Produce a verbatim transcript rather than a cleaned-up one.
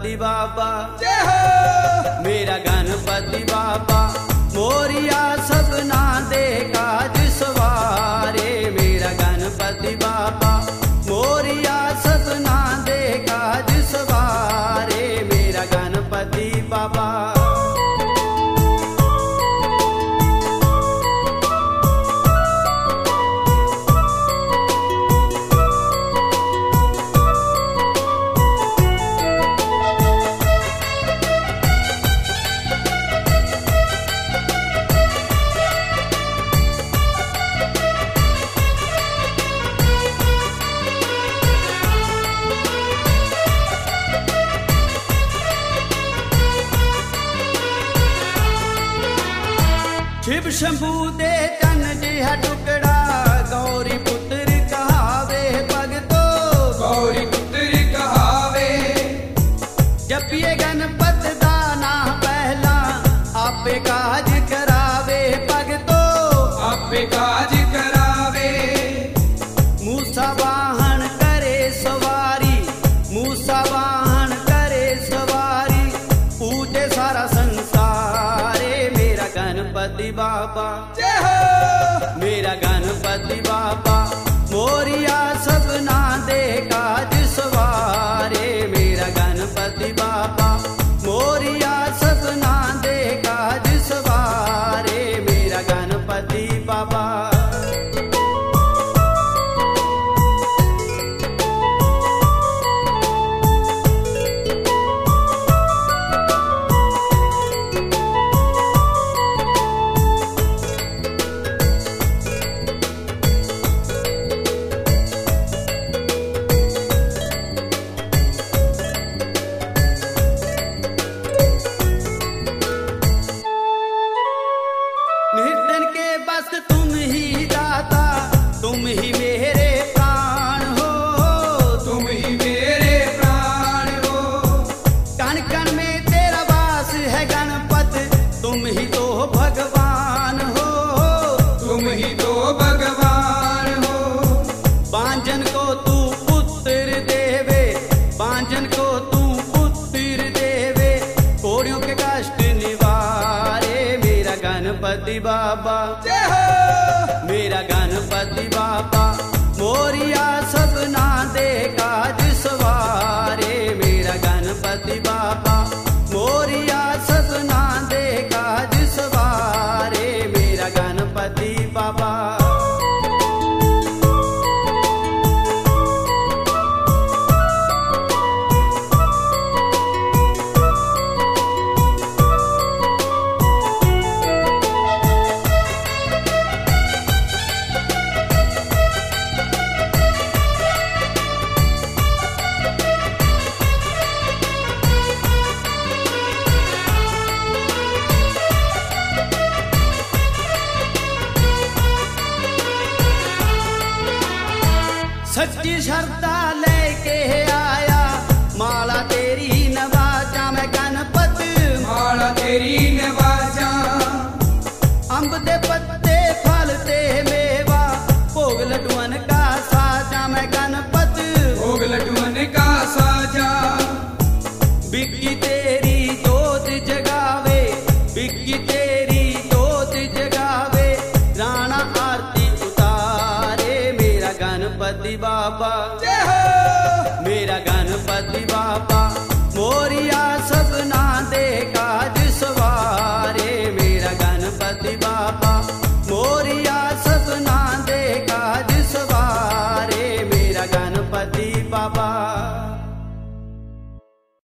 गणपति बाबा जय हो। मेरा गणपति बाबा मोरिया सपना दे काज सवारे। मेरा गणपति बाबा मोरिया सपना दे काज सवारे। मेरा गणपति बाबा शिव शंभू दे तन जिहा टुकड़ा गौरी पुत्र कहावे भगतो। गौरी पुत्र कहावे जपिए गणपत दाना पहला आपे काज करावे भगतो। आपे काज करावे मूसा वाहन करे सवारी। मूसा वाहन करे सवारी पूजे सारा संसारे। मेरा गणपति बाबा जय हो। मेरा गणपति बाबा मोरिया सपना दे काज सवारे। मेरा गणपति बाबा मोरिया सपना दे काज सवारे। मेरा गणपति बाबा निर्धन के बस तुम ही दाता। तुम ही मेरे प्राण हो। तुम ही मेरे प्राण हो। कण कण में तेरा वास है गणपत। तुम ही तो भगवान हो। तुम ही तो भगवान हो। बांझन को तू पुत्र देवे। बांझन को तू पुत्र देवे कोड़ियों के कष्ट निवारे। मेरा गणपति बाबा जय हो। मेरा गणपति बाबा मोरिया सपना दे काज सवारे। मेरा गणपति बाबा मोरिया सपना दे काज सवारे। मेरा गणपति बाबा सच्ची श्रद्धा लेके आया माला तेरी नवाजा मैं गणपत। माला तेरी नवाजा अम्ब दे पत्ते फल ते मेवा भोग लड्डुअन का साजा मैं गणपत। भोग लड्डुअन का साजा बिक्की तेरी जोत जगावे। बिक्की तेरी जोत जगावे राणा आरती उतारे। मेरा गणपति बाबा जय हो। मेरा गणपति बाबा मोरिया सपना दे काज सवारे। मेरा गणपति बाबा